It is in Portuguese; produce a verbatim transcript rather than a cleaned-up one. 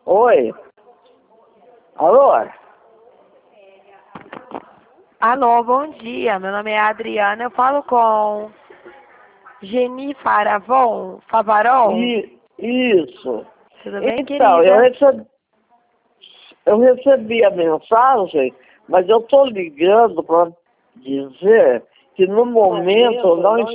Oi. Alô? Alô, bom dia. Meu nome é Adriana. Eu falo com Geni Faravon, Favaron. I, isso. Tudo bem, Então, querida? eu recebi, eu recebi a mensagem, mas eu estou ligando para dizer que no momento eu não